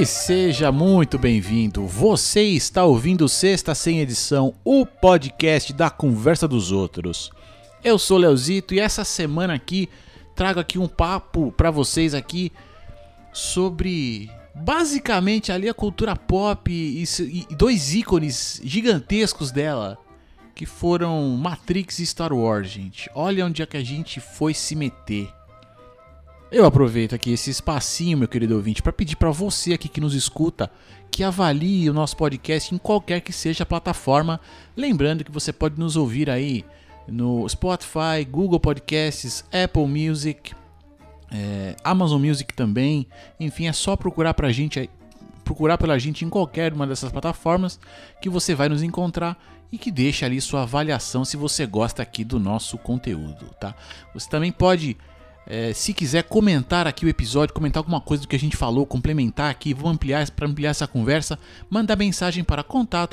E seja muito bem-vindo. Você está ouvindo Sexta Sem Edição, o podcast da conversa dos outros. Eu sou Leozito e essa semana aqui trago aqui um papo para vocês aqui sobre basicamente ali a cultura pop e dois ícones gigantescos dela, que foram Matrix e Star Wars, gente. Olha onde é que a gente foi se meter. Eu aproveito aqui esse espacinho, meu querido ouvinte, para pedir para você aqui que nos escuta que avalie o nosso podcast em qualquer que seja a plataforma. Lembrando que você pode nos ouvir aí no Spotify, Google Podcasts, Apple Music, Amazon Music também. Enfim, é só procurar pela gente em qualquer uma dessas plataformas que você vai nos encontrar e que deixa ali sua avaliação se você gosta aqui do nosso conteúdo, tá? Você também pode... se quiser comentar aqui o episódio, comentar alguma coisa do que a gente falou, complementar aqui, vamos ampliar essa conversa, mandar mensagem para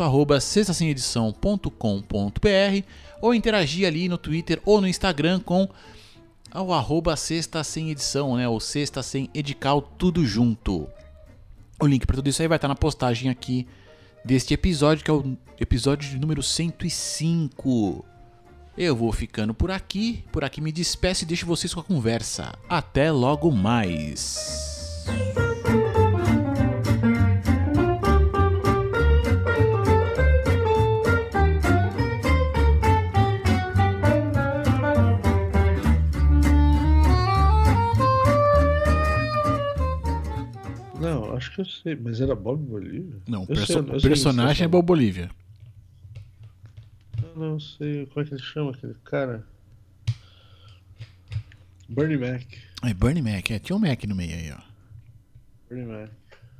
contato@sextasemedição.com.br ou interagir ali no Twitter ou no Instagram com o Sexta Sem Edição, né? Ou Sexta Sem Edical, tudo junto. O link para tudo isso aí vai estar na postagem aqui deste episódio, que é o episódio de número 105. Eu vou ficando por aqui me despeço e deixo vocês com a conversa. Até logo mais. Não, acho que eu sei, mas era Bob Bolívia? Não, o personagem é Bob Bolívia. Eu não sei, como é que ele chama aquele cara? Bernie Mac. É Bernie Mac, tinha um Mac no meio aí, ó. Bernie Mac.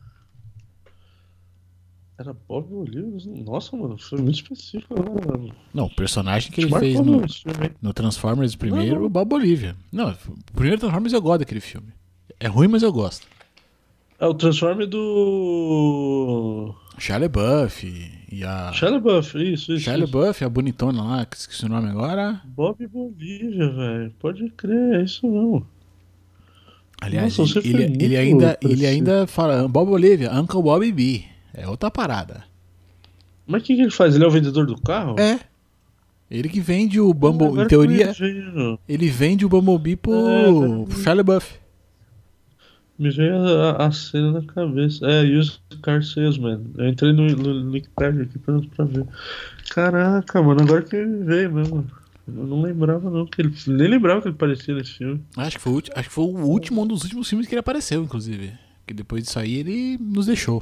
Era Bob Bolívia? Nossa, mano, foi muito específico, né, mano? Não, o personagem que ele fez no Transformers primeiro, o Bob Bolívia. Não, o primeiro Transformers eu gosto daquele filme. É ruim, mas eu gosto. É o Transformer do... Shia LaBeouf e a... Shia LaBeouf, isso. Shia LaBeouf, a bonitona lá, que esqueci o nome agora. Bob Bolívia, velho. Pode crer, é isso não. Aliás, nossa, ele ainda fala Bob Bolívia, Uncle Bobby B. É outra parada. Mas o que ele faz? Ele é o vendedor do carro? É. Ele que vende o Bumblebee. Em teoria, ele vende o Bumblebee pro Shia LaBeouf. Me veio a cena na cabeça. Used Car Salesman. Eu entrei no Wikipedia aqui pra ver. Caraca, mano, agora que me veio mesmo. Eu não lembrava não, nem lembrava que ele aparecia nesse filme. Acho que foi um dos últimos filmes que ele apareceu, inclusive. Que depois disso aí ele nos deixou.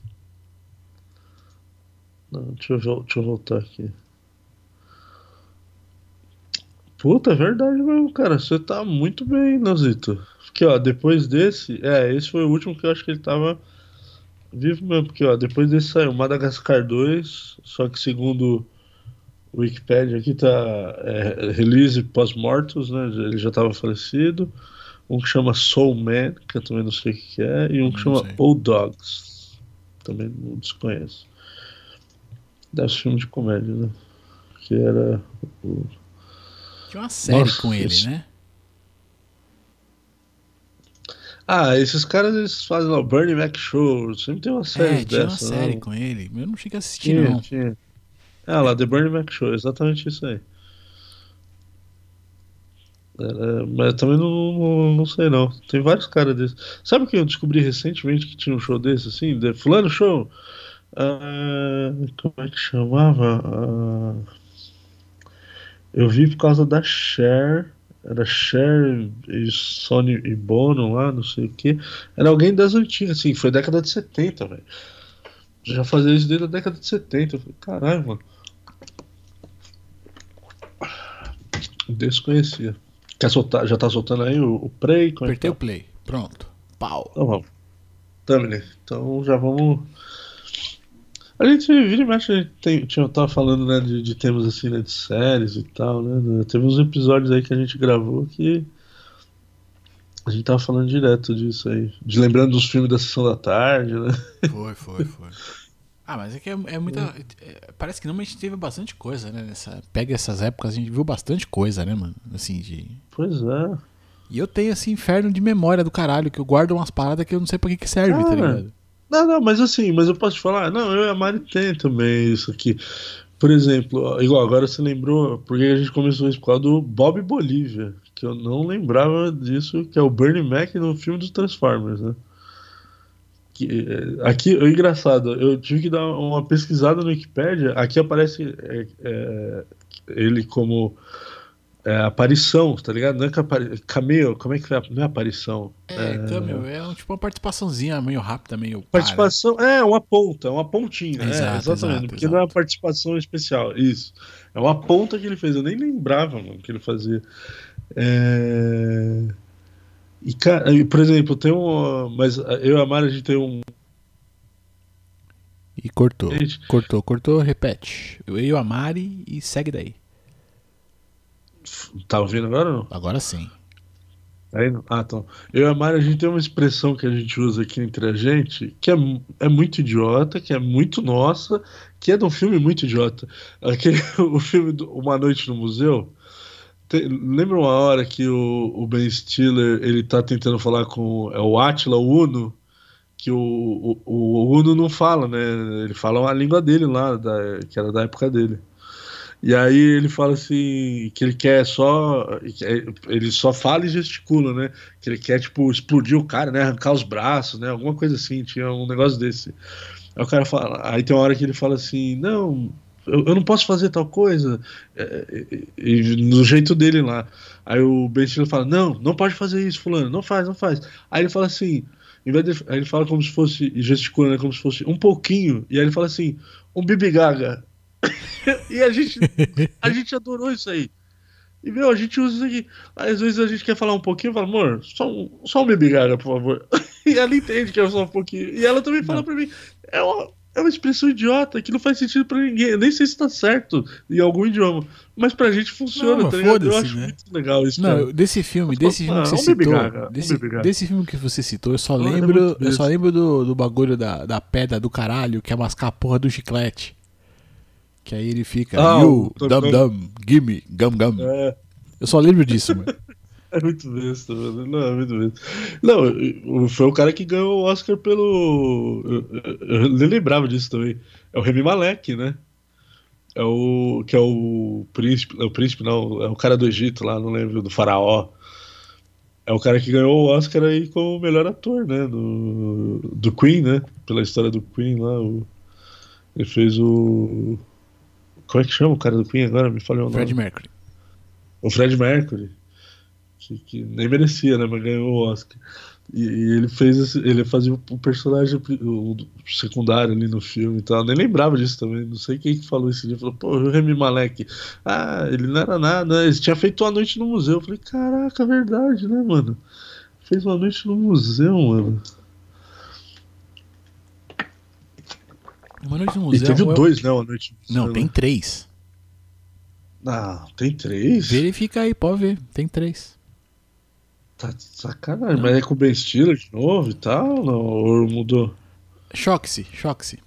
Não, deixa eu voltar aqui. Puta, é verdade mesmo, cara. Você tá muito bem, Nozito. Porque, ó, depois desse... esse foi o último que eu acho que ele tava vivo mesmo. Porque, ó, depois desse saiu Madagascar 2. Só que segundo o Wikipedia aqui tá release pós-mortos, né? Ele já tava falecido. Um que chama Soul Man, que eu também não sei o que é. E um que chama Old Dogs. Também não desconheço. Deve ser filme de comédia, né? Que era... Tinha uma série com ele, né? Esses caras, eles fazem o Bernie Mac Show. Sempre tem uma série tinha dessa. Tinha uma série com ele. Eu não cheguei a assistir, não. Tinha. Lá, The Bernie Mac Show. Exatamente isso aí. Mas também não sei, não. Tem vários caras desses. Sabe o que eu descobri recentemente que tinha um show desse, assim? Fulano Show? Como é que chamava? Eu vi por causa da Cher. Era Cher e Sony e Bono lá, não sei o que. Era alguém das antigas, assim, foi década de 70, velho. Já fazia isso desde a década de 70. Eu falei, caralho, mano. Desconhecia. Quer soltar? Já tá soltando aí o play? Apertei o play. Pronto. Pau. Então vamos. Thumbnail. Então já vamos. A gente vira e mexe, tava falando, né, de temas assim, né, de séries e tal, né? Teve uns episódios aí que a gente gravou que a gente tava falando direto disso aí. Lembrando dos filmes da Sessão da Tarde, né? Foi. Mas é que é muita... parece que não, mas a gente teve bastante coisa, né? Pega essas épocas, a gente viu bastante coisa, né, mano? Assim, Pois é. E eu tenho esse inferno de memória do caralho, que eu guardo umas paradas que eu não sei pra que serve, tá ligado? Não, mas assim, mas eu posso te falar, não, eu e a Mari tem também isso aqui. Por exemplo, ó, igual agora você lembrou, porque a gente começou isso por causa do Bob Bolívia, que eu não lembrava disso, que é o Bernie Mac no filme dos Transformers, né? Aqui, é engraçado, eu tive que dar uma pesquisada no Wikipedia, aqui aparece ele como aparição, tá ligado? Não é que cameo, como é que foi? Não é aparição. Cameo, tipo uma participaçãozinha meio rápida, meio pá, né? Participação é uma ponta, uma pontinha, Exato, exatamente, exato, porque não é uma exato. participação especial, isso. É uma ponta que ele fez, eu nem lembrava, mano, que ele fazia. É... E, cara, por exemplo, tem um. Mas eu e a Mari, a gente tem um. E cortou. Gente, Cortou, repete. Eu e a Mari e segue daí. tá ouvindo agora ou não? Agora sim. Aí, não? Ah, então. Eu e a Mari, a gente tem uma expressão que a gente usa aqui entre a gente, que é muito idiota, que é muito nossa, que é de um filme muito idiota. Aquele, o filme Uma Noite no Museu. Lembra uma hora que o Ben Stiller ele tá tentando falar com o Átila, o Uno, que o Uno não fala, né? Ele fala a língua dele lá, que era da época dele. E aí ele fala assim que ele quer só. Ele só fala e gesticula, né? Que ele quer, tipo, explodir o cara, né? Arrancar os braços, né? Alguma coisa assim, tinha um negócio desse. Aí o cara fala. Aí tem uma hora que ele fala assim, não. Eu não posso fazer tal coisa do jeito dele lá. Aí o Ben Stiller fala, não pode fazer isso, fulano, não faz, não faz. Aí ele fala assim, aí ele fala como se fosse, e gesticula, né, como se fosse um pouquinho, e aí ele fala assim, um Bibi Gaga. E a gente adorou isso aí. E, meu, a gente usa isso aqui. Aí, às vezes a gente quer falar um pouquinho, fala, amor, só um Baby Gaga, por favor. E ela entende que é só um pouquinho. E ela também fala Não. pra mim, é uma expressão idiota que não faz sentido pra ninguém. Eu nem sei se tá certo em algum idioma. Mas pra gente Não, funciona, mas tá ligado? Eu foda-se, acho né? muito legal isso, Não, cara. Eu falo, desse filme que você um Baby citou, Gaga, um Baby Gaga. desse filme que você citou, É muito eu só besta. lembro do bagulho da pedra do caralho, que é mascar a porra do chiclete. Que aí ele fica, Ah, you, o Tom dum Tom. dum, gimme, gum gum. É, Eu só lembro disso, mano. é muito besta, mano. Não, é muito besta. Não, foi o cara que ganhou o Oscar pelo. Eu nem lembrava disso também. É o Rami Malek, né? Que é o príncipe. É o príncipe, não. É o cara do Egito lá, não lembro, do faraó. É o cara que ganhou o Oscar aí como melhor ator, né? Do Queen, né? Pela história do Queen lá. Ele fez o. Como é que chama o cara do Queen agora? Me falhou o Fred nome. Mercury. O Fred Mercury. Que nem merecia, né? Mas ganhou o Oscar. E ele ele fazia o personagem o secundário ali no filme e tal. Nem lembrava disso também. Não sei quem que falou esse dia. Falou, pô, o Rami Malek. Ah, ele não era nada. Ele tinha feito uma noite no museu. Eu falei, caraca, verdade, né, mano? Fez uma noite no museu, mano. Uma Noite no E Museu teve o é... 2, né? Uma noite no Não, museu, tem né? 3. Ah, tem 3? Verifica aí, pode ver. Tem 3. Tá de sacanagem. Mas Não. é com o Ben Stiller de novo e tal? Não, ou mudou? Choque-se, choque-se.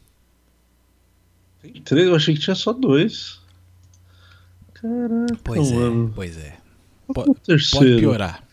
Tem 3? Eu achei que tinha só 2. Caraca, Pois é, mano. pois é. Qual que é o Pode terceiro? piorar.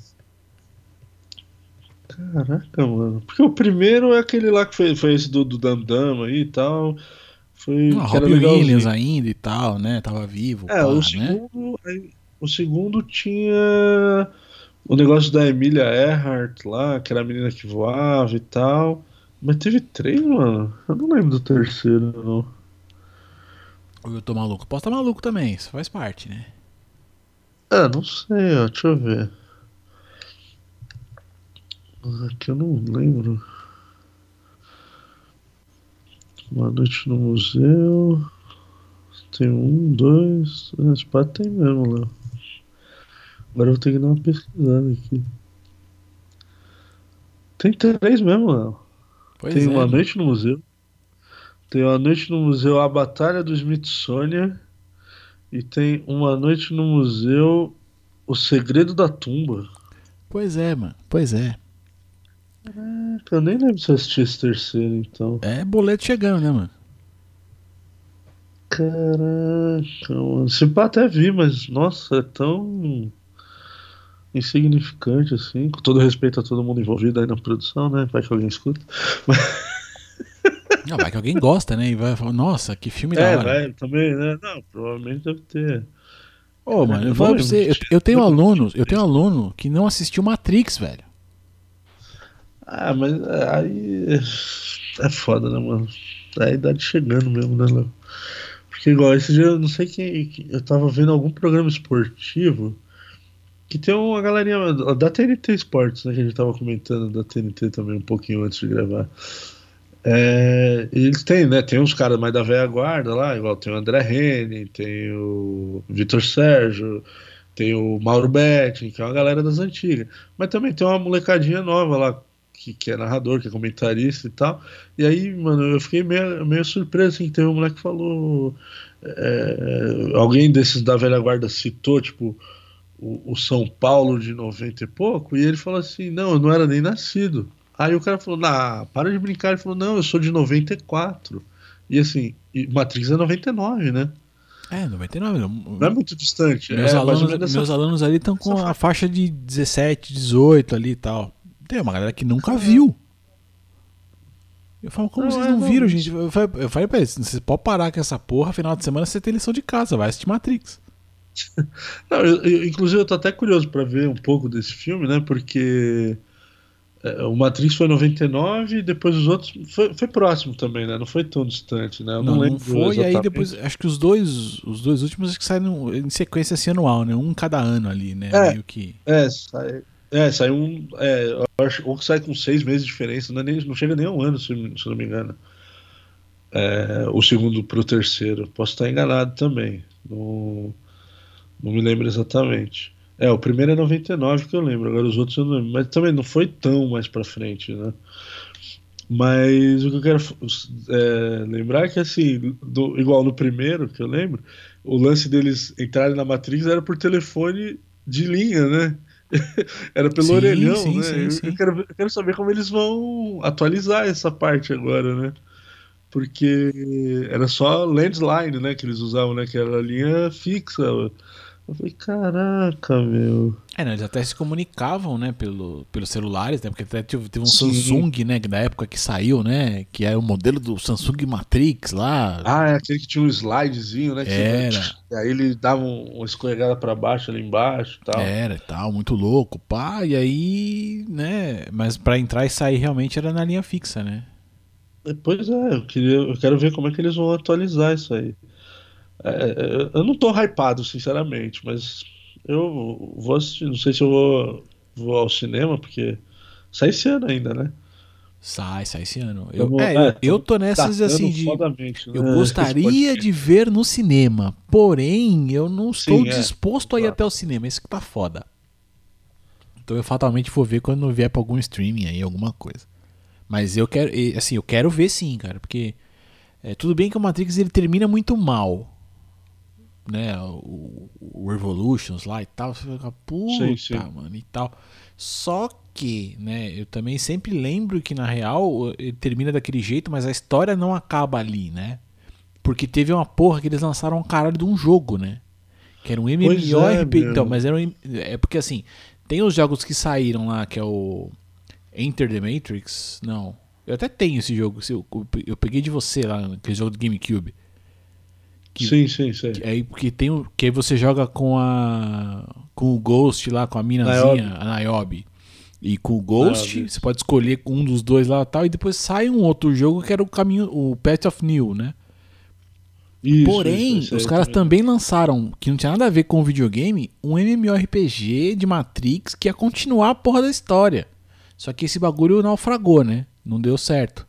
Caraca, mano. Porque o primeiro é aquele lá que foi esse do Dam Dam aí e tal. Foi Não, que era Robbie Williams legalzinho. ainda e tal, né? Tava vivo, É, o pá, né? segundo. O segundo tinha o negócio da Emilia Earhart lá, que era a menina que voava e tal. Mas teve 3, mano. Eu não lembro do terceiro, não. Ou eu tô maluco? Posso estar maluco também, isso faz parte, né? Ah, não sei, ó. Deixa eu ver. Aqui eu não lembro. Uma noite no museu. Tem um, dois. Esse pá tem mesmo, Léo. Agora eu vou ter que dar uma pesquisada aqui. Tem 3 mesmo, Léo. Pois Tem é, uma mano. noite no museu. Tem uma noite no museu A Batalha do Smithsonian. E tem uma noite no museu O Segredo da Tumba. Pois é, mano. Pois é. Eu nem lembro se eu assisti esse terceiro, então. É boleto chegando, né, mano? Caraca, mano. Esse pá até vi, mas nossa, é tão. insignificante, assim, com todo respeito a todo mundo envolvido aí na produção, né? Vai que alguém escuta. Mas... Não, vai que alguém gosta, né? E vai falar, nossa, que filme da hora. vai, também, né? Não, provavelmente deve ter. Ô, mano, eu Não falo pra lembro você, de eu tenho lembro de alunos, eu tenho aluno que não assistiu Matrix, velho. mas aí é foda, né, mano? É a idade chegando mesmo, né, Léo? Porque igual esse dia, eu não sei eu tava vendo algum programa esportivo que tem uma galerinha da TNT Esportes, né, que a gente tava comentando da TNT também um pouquinho antes de gravar. E eles têm, né? Tem uns caras mais da velha guarda lá, igual tem o André Rene, tem o Vitor Sérgio, tem o Mauro Betting, que é uma galera das antigas. Mas também tem uma molecadinha nova lá, que é narrador, que é comentarista e tal. E aí, mano, eu fiquei meio surpreso, assim, que teve um moleque que falou. Alguém desses da velha guarda citou, tipo, o São Paulo de 90 e pouco, e ele falou assim: não, eu não era nem nascido. Aí o cara falou: nah, para de brincar. Ele falou: não, eu sou de 94. E assim, Matrix é 99, né? 99. Não é muito distante. Meus É mais ou alunos, menos meus alunos ali estão com a faixa de 17, 18 ali e tal. Tem uma galera que nunca viu. Eu falo, como vocês não viram, gente? Eu falei pra eles, vocês podem parar com essa porra, final de semana você tem lição de casa, vai assistir Matrix. Não, inclusive eu tô até curioso pra ver um pouco desse filme, né? Porque o Matrix foi em 99 e depois os outros foi próximo também, né? Não foi tão distante, né? Eu não lembro foi, e aí exatamente. depois, acho que os dois últimos acho que saíram em sequência assim anual, né? Um cada ano ali, né? Meio que. Saiu um. Eu acho, ou que sai com 6 meses de diferença, não chega nem a um ano, se não me engano. O segundo pro terceiro. Posso estar enganado também. Não me lembro exatamente. O primeiro é 99 que eu lembro, agora os outros eu não lembro. Mas também não foi tão mais pra frente, né? Mas o que eu quero lembrar é que, assim, igual no primeiro, que eu lembro, o lance deles entrarem na Matrix era por telefone de linha, né? Era pelo Sim, orelhão, sim, né? sim, Eu sim. quero saber como eles vão atualizar essa parte agora, né? Porque era só landline, né, que eles usavam, né? Que era a linha fixa. Eu falei, caraca, meu. Não, eles até se comunicavam, né, pelos celulares, né, porque até teve um Sim. Samsung, né, da época que saiu, né, que era o modelo do Samsung Matrix lá. Ah, é aquele que tinha um slidezinho, né? Que Era, aí ele dava uma escorregada pra baixo ali embaixo e tal. era e tal, muito louco, pá, e aí, né, mas pra entrar e sair realmente era na linha fixa, né. Pois é, eu quero ver como é que eles vão atualizar isso aí. Eu não tô hypado, sinceramente, mas eu vou assistir. Não sei se eu vou ao cinema, porque sai esse ano ainda, né? Sai esse ano. Eu Estamos tô nessas datando assim de. fodamente, Eu né? Esse gostaria de podcast. ver no cinema, porém eu não estou Sim, disposto a ir até exato. o cinema. Isso que tá foda. Então eu fatalmente vou ver quando vier pra algum streaming aí, alguma coisa. Mas eu quero, assim, eu quero ver sim, cara, porque tudo bem que o Matrix ele termina muito mal, né? O Revolutions lá e tal, você fica, Sim, puta, sim. mano, e tal. Só que, né, eu também sempre lembro que na real ele termina daquele jeito, mas a história não acaba ali, né? Porque teve uma porra que eles lançaram um caralho de um jogo, né? Que era um Pois é, MMORPG. Então, meu. mas era é porque assim, tem os jogos que saíram lá, que é o Enter the Matrix. Não. Eu até tenho esse jogo. Eu peguei de você lá, aquele jogo do GameCube. Que, Sim, sim, sim. porque tem que aí você joga com o Ghost lá, com a minazinha, Niobe. a Niobe. E com o Ghost, Niobe. você pode escolher um dos dois lá e tal. E depois sai um outro jogo que era o caminho, o Path of New, né? Isso, Porém, esse os aí caras também. também lançaram, que não tinha nada a ver com o videogame, um MMORPG de Matrix que ia continuar a porra da história. Só que esse bagulho naufragou, né? Não deu certo.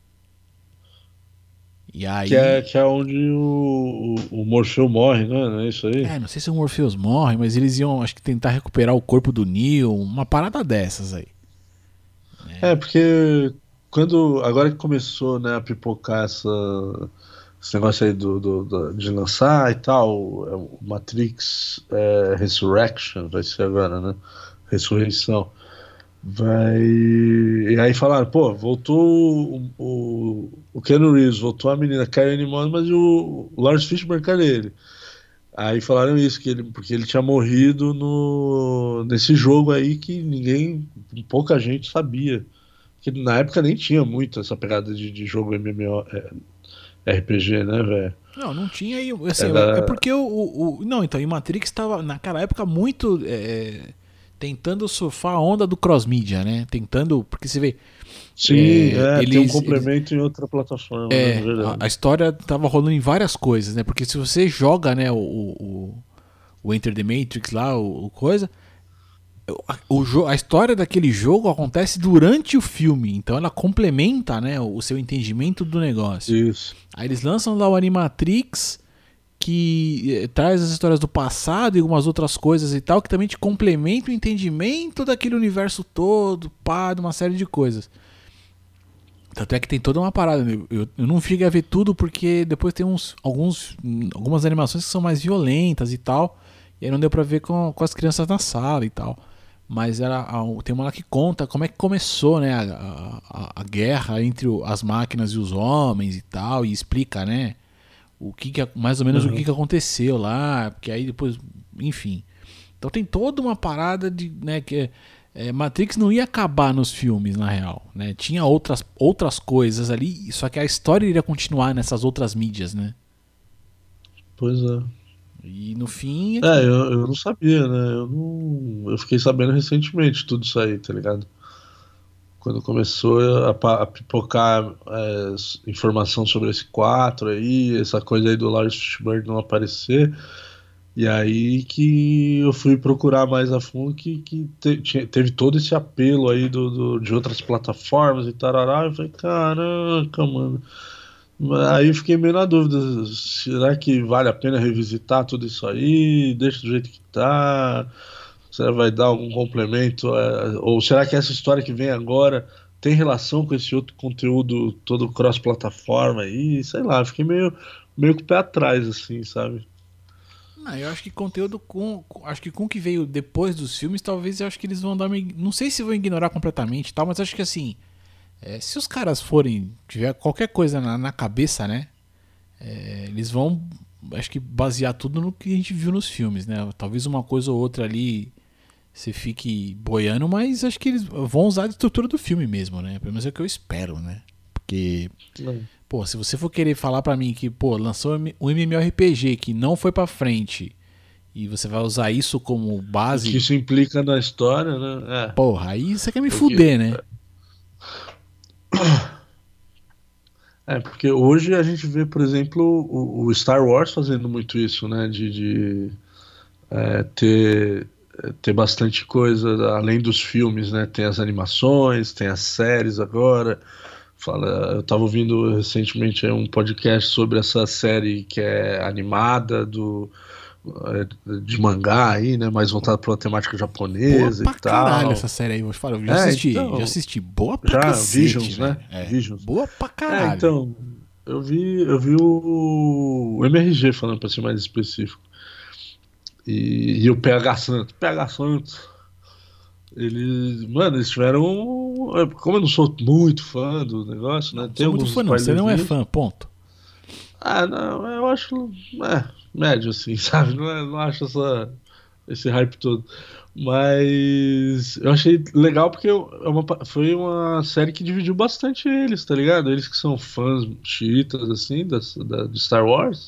E aí. Que é onde o Morfeu morre, né? Não é isso aí? Não sei se o Morpheus morre, mas eles iam, acho que, tentar recuperar o corpo do Neo, uma parada dessas aí. Porque agora que começou, né, a pipocar esse negócio aí de lançar e tal, o Matrix Resurrection vai ser agora, né? Ressurreição. Vai. E aí falaram, pô, voltou o Keanu Reeves, voltou a menina Carrie Ann Moss, mas o Lawrence Fishburne, cadê ele? Aí falaram isso, porque ele tinha morrido nesse jogo aí que pouca gente sabia. Que na época nem tinha muito essa pegada de jogo MMO, RPG, né, velho? Não tinha aí. Assim, é Era. porque Não, então, e Matrix estava naquela época muito tentando surfar a onda do cross-mídia, né? Tentando. Porque você vê. Sim, tem um Eles, complemento em outra plataforma, né? Verdade. a história tava rolando em várias coisas, né? Porque se você joga, né, o Enter the Matrix lá, o coisa. A história daquele jogo acontece durante o filme, então ela complementa, né, o seu entendimento do negócio. Isso. Aí eles lançam lá o Animatrix, que traz as histórias do passado e algumas outras coisas e tal, que também te complementa o entendimento daquele universo todo, pá, de uma série de coisas. Tanto é que tem toda uma parada. Eu não cheguei a ver tudo porque depois tem algumas animações que são mais violentas e tal. E aí não deu pra ver com as crianças na sala e tal. Mas tem uma lá que conta como é que começou, né, a guerra entre as máquinas e os homens e tal. E explica, né, mais ou menos o que aconteceu lá. Porque aí depois, enfim. Então tem toda uma parada de, né, que Matrix não ia acabar nos filmes, na real, né? Tinha outras coisas ali, só que a história iria continuar nessas outras mídias, né? Pois é. E no fim. Eu não sabia, né? Eu fiquei sabendo recentemente tudo isso aí, tá ligado? Quando começou a pipocar informação sobre esse 4 aí, essa coisa aí do Lawrence Fishburne não aparecer. E aí que eu fui procurar mais a fundo que teve todo esse apelo aí de outras plataformas e tarará. Eu falei, caraca, mano. Aí eu fiquei meio na dúvida, será que vale a pena revisitar tudo isso aí? Deixa do jeito que tá? Será que vai dar algum complemento? Ou será que essa história que vem agora tem relação com esse outro conteúdo todo cross-plataforma aí? Sei lá, eu fiquei meio com o pé atrás, assim, sabe? Não, eu acho que conteúdo acho que com o que veio depois dos filmes, talvez eu acho que eles vão dar não sei se vão ignorar completamente e tal, mas acho que assim, se os caras tiver qualquer coisa na cabeça, né, eles vão, acho que basear tudo no que a gente viu nos filmes, né? Talvez uma coisa ou outra ali você fique boiando, mas acho que eles vão usar a estrutura do filme mesmo, né? Pelo menos é o que eu espero, né? Porque, pô, se você for querer falar pra mim que, pô, lançou um MMORPG que não foi pra frente e você vai usar isso como base... O que isso implica na história, né? Porra, aí você quer me fuder, né? Porque hoje a gente vê, por exemplo, o Star Wars fazendo muito isso, né? De ter bastante coisa, além dos filmes, né? Tem as animações, tem as séries agora. Eu estava ouvindo recentemente um podcast sobre essa série que é animada de mangá aí, né? Mais voltada para uma temática japonesa boa e pra tal. caralho essa série aí, vou te falar. Já assisti. Boa pra cacete, Visions, né? Visions. Boa pra caralho. Então, eu vi o MRG falando para ser mais específico. E o PH Santos, eles tiveram. Como eu não sou muito fã do negócio, né? Tem sou muito alguns fã, não. Você não é fã, ponto. Não, eu acho. Médio, assim, sabe? Não acho esse hype todo. Mas eu achei legal porque foi uma série que dividiu bastante eles, tá ligado? Eles que são fãs chiitas, assim, de Star Wars.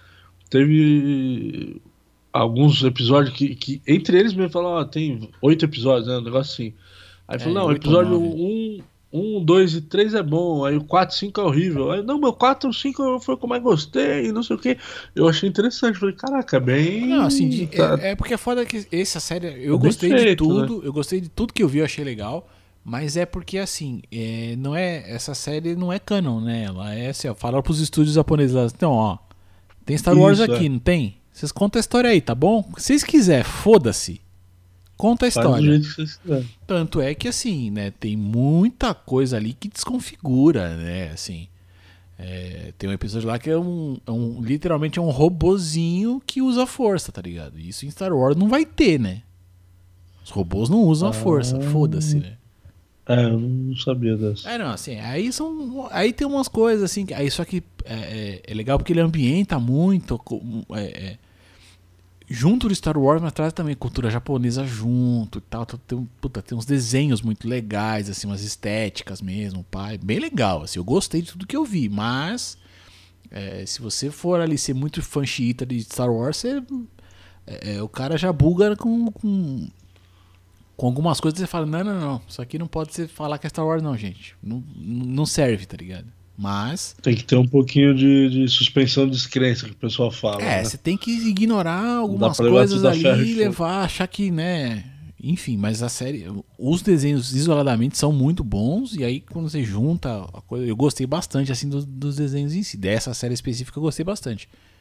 Teve alguns episódios que entre eles mesmo falaram, tem 8 episódios, né? Um negócio assim. Aí falou, não, o episódio 1, 2 e 3 é bom, aí o 4 e 5 é horrível. Aí, não, meu 4 e 5 foi o que eu mais gostei, não sei o que. Eu achei interessante, falei, caraca, bem. Não, assim, porque é foda que essa série, eu gostei de tudo, né? Eu gostei de tudo que eu vi, eu achei legal. Mas é porque, assim, essa série não é canon, né? Ela é assim, ó, falaram pros estúdios japoneses lá, então, ó, tem Star Wars aqui, não tem? Vocês contam a história aí, tá bom? Se vocês quiserem, foda-se. Conta a história. Do jeito que vocês quiserem. Tanto é que, assim, né, tem muita coisa ali que desconfigura, né, assim. Tem um episódio lá que literalmente é um robozinho que usa força, tá ligado? Isso em Star Wars não vai ter, né? Os robôs não usam a força, foda-se, né? Eu não sabia dessa. Não, assim, aí tem umas coisas assim, aí só que é legal porque ele ambienta muito junto do Star Wars, mas traz também cultura japonesa junto e tal. Tem uns desenhos muito legais, assim, umas estéticas mesmo, pai. Bem legal, assim, eu gostei de tudo que eu vi, mas se você for ali ser muito fã xiita de Star Wars, o cara já buga com algumas coisas, você fala, não, isso aqui não pode ser falar que é Star Wars não, gente. Não serve, tá ligado? Mas... Tem que ter um pouquinho de suspensão de descrença que o pessoal fala, né? você tem que ignorar algumas pra levar coisas tudo a ferro ali e e levar, achar que, né... Enfim, mas a série... Os desenhos isoladamente são muito bons, e aí quando você junta a coisa... Eu gostei bastante, assim, dos desenhos em si. Dessa série específica eu gostei bastante.